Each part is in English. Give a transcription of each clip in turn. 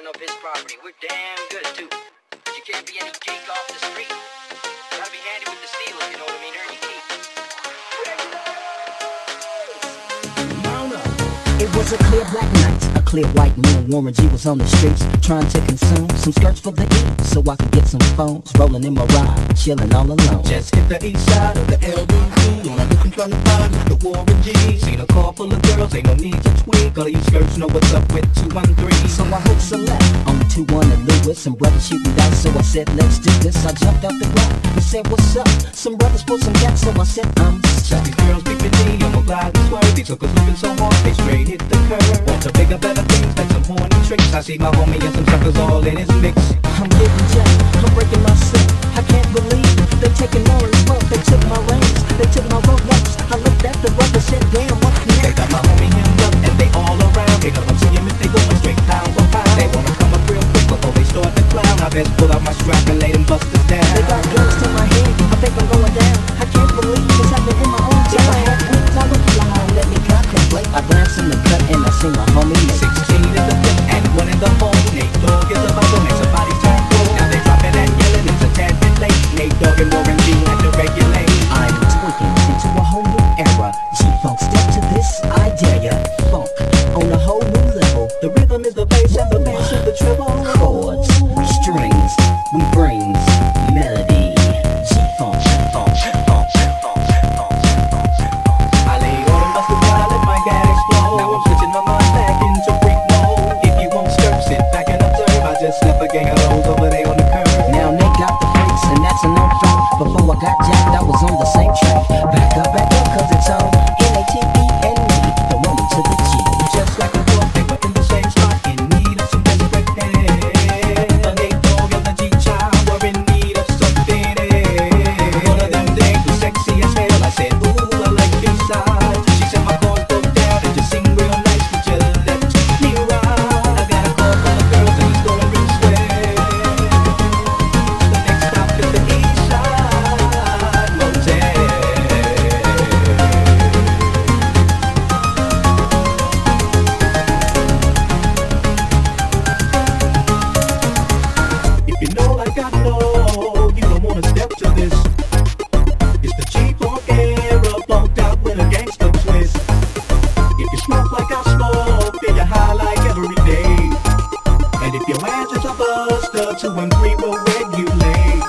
of his property. We're damn good too. But you can't be any geek off the street. Gotta be handy with the steel, if you know what I mean. Earn your keep. It was a clear black night, a clear white moon. Warren G was on the streets trying to consume some skirts for the E, so I could get some phones. Rolling in my ride, chilling all alone. Just hit the east side of the LBC on a different trying to find the Warren G. Seen a car full of girls, ain't no need to tweak. All of you skirts know what's up with 213. So I hooked select on the 2-1 and Lewis. Some brothers shooting dice, so I said let's do this. I jumped out the ground and said what's up. Some brothers pulled some gas, so I said I'm Shot these girls peeping me, I'm a glide and swerve. These hookers looking so hard, they straight hit the curve. Want to bigger, better things, like some horny tricks. I see my homie and some suckers all in his mix. I'm getting jacked, I'm breaking myself. I can't believe they taking more as well. They took my rings, they took my Rolex. I looked at the rubber, said damn, what the They got my homie hemmed up and they all around. They come see him if they going straight pound for pound. They wanna come up real quick before they start to clown. I best pull out my strap and lay them busters down. They got guns to my head, I think I'm going down. I can't believe it's happening in my own town. If I had wings, I would fly, let me contemplate. I glance in the cut and I see my homie Nate. 16 in the flip and 1 in the hole. Nate Dogg is about to make somebody turn cold. Now they dropping and yelling, it's a tad bit late. Nate Dogg and Warren G had to regulate. I'm tweaking into a whole new era. G-Funk, step to this, I dare ya. Funk on a whole new level. The rhythm is the bass and the bass is the treble. Chords, strings, we brings melody. G-Funk, funk, funk, funk, funk, funk. I lay all them busters down, I let my gas explode. Now I'm switching my mind back into freak mode. If you won't skirt, sit back and observe. I just left a gang of hoes over there on the curb. Now Nick got the freaks and that's a no fact. Before I got jacked, I was on the same track. Back up, cause it's on N-A-T-E-N-E, the woman to the G. Just like a dog, they were in the same spot, in need of some desperate help. The Nate Dogg and the G-Child were in need of something. One of them days was sexy as hell. I said, ooh, I like your side. She said my chords broke down and just sing real nice, but you let me ride. I got a call from the girls and it's going real swell. The next stop is the East Side Motel. If you know like I know, you don't wanna step to this. It's the G-Funk era, bumped out with a gangster twist. If you smoke like I smoke, then you high like every day. And if your ass is a buster, 2 and 3 will regulate.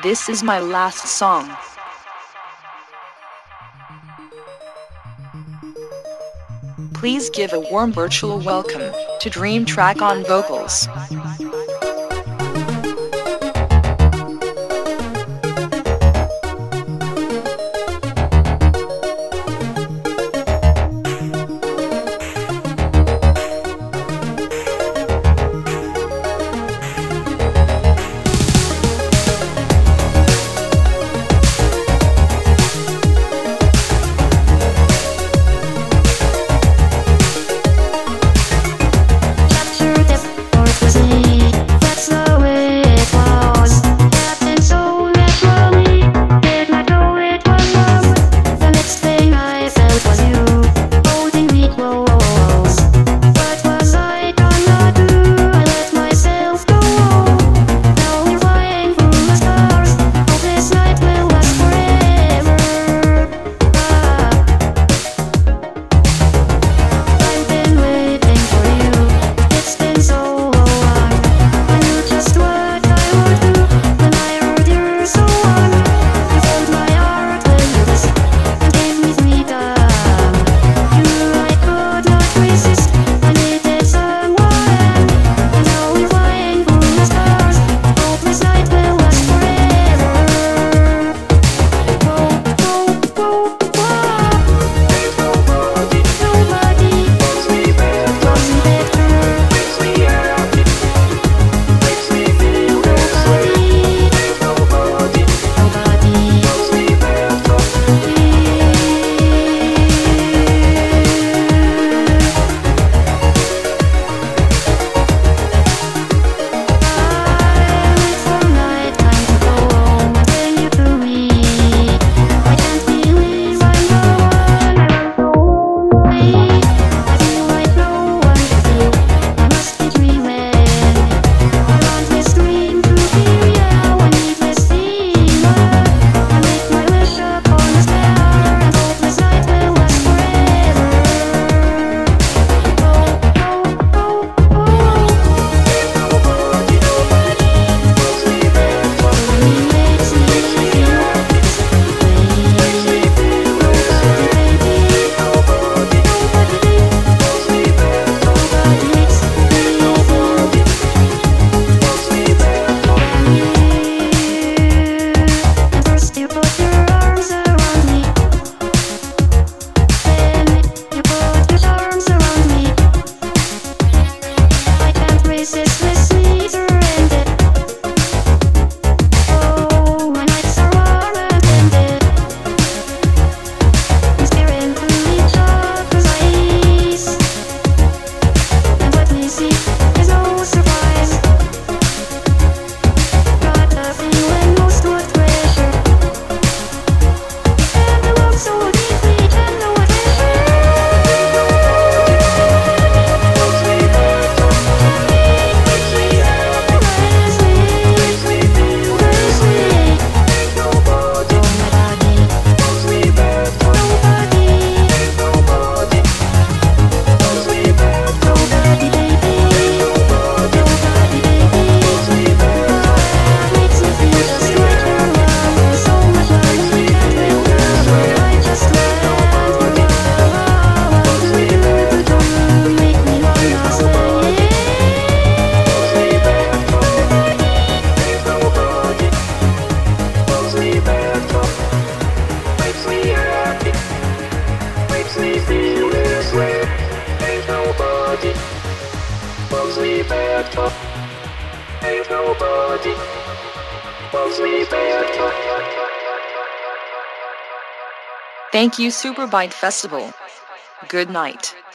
This is my last song. Please give a warm virtual welcome to Dream Track on vocals. Thank you, Superbite Festival. Good night.